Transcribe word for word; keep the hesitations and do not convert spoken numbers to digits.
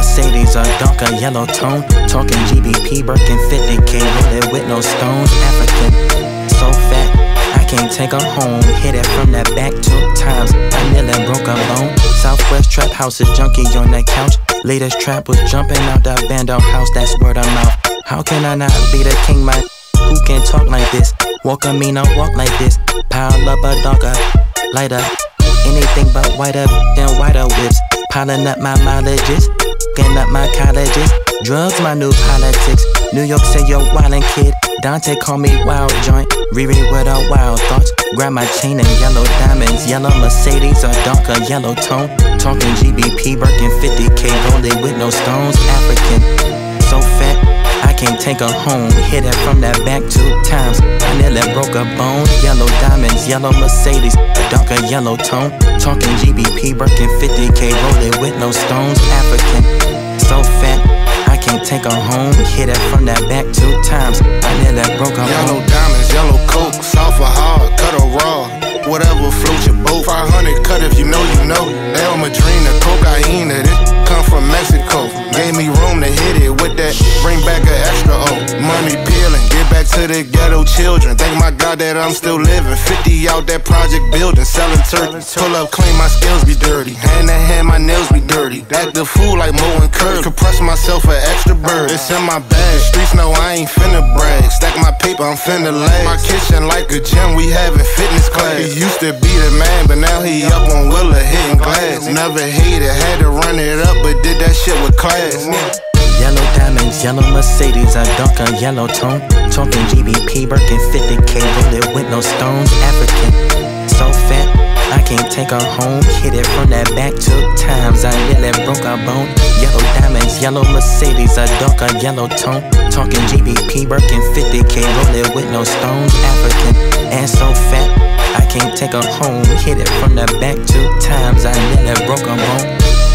Mercedes, a darker yellow tone. Talking G B P, Birkin fifty K, rolling with no stones. African, so fat, I can't take her home. Hit it from that back two times, I nearly broke a bone. Southwest trap house is junkie on that couch. Latest trap was jumping out the bando house, that's word of mouth. How can I not be the king, man? Who can talk like this? Walk a mean, I walk like this. Pile up a darker, lighter, anything but whiter than whiter whips. Piling up my mileages, getting up my colleges. Drugs, my new politics. New York say yo wildin' kid. Dante call me wild joint. Riri with her wild thoughts. Grab my chain and yellow diamonds. Yellow Mercedes, a darker yellow tone. Talking G B P, Birkin fifty K, rolling with no stones. African, so fat, I can't take her home. Hit it from that back two times, I nearly broke a bone. Yellow diamonds, yellow Mercedes, a darker yellow tone. Talking G B P, Birkin fifty K, rolling with no stones. African, so fat, I can't take her home. Hit it from that back two times, I nearly broke her Yellow bone. diamonds, yellow coke, soft or hard, cut or raw. Whatever floats your boat. five hundred cut if you know you know. El Madrina, cocaine, this come from Mexico. Gave me room to hit it with that, bring back an extra O. Money peeling, get back to the ghetto children. Thank my God that I'm still living. fifty out that project building, selling turkeys. Pull up clean, my skills be dirty. Hand to hand, my nails be dirty. Act the fool like Mo and Curry. Compress myself for extra bird. It's in my bag. Streets know I ain't finna brag. Stack my paper, I'm finna lag. My kitchen like a gym, we having fitness class. He used to be the man, but now he up on Willa hitting glass. Never hated, had to run it up, but did that shit with class. Yellow diamonds, yellow Mercedes, a darker yellow tone. Talking G B P, Birkin fifty K, rolling with no stones. African, so fat, I can't take her home. Hit it from that back two times, I nearly broke her bone. Yellow diamonds, yellow Mercedes, a darker yellow tone. Talking G B P, Birkin fifty K, rolling with no stones. African, and so fat, I can't take her home. Hit it from the back two times, I nearly broke her bone.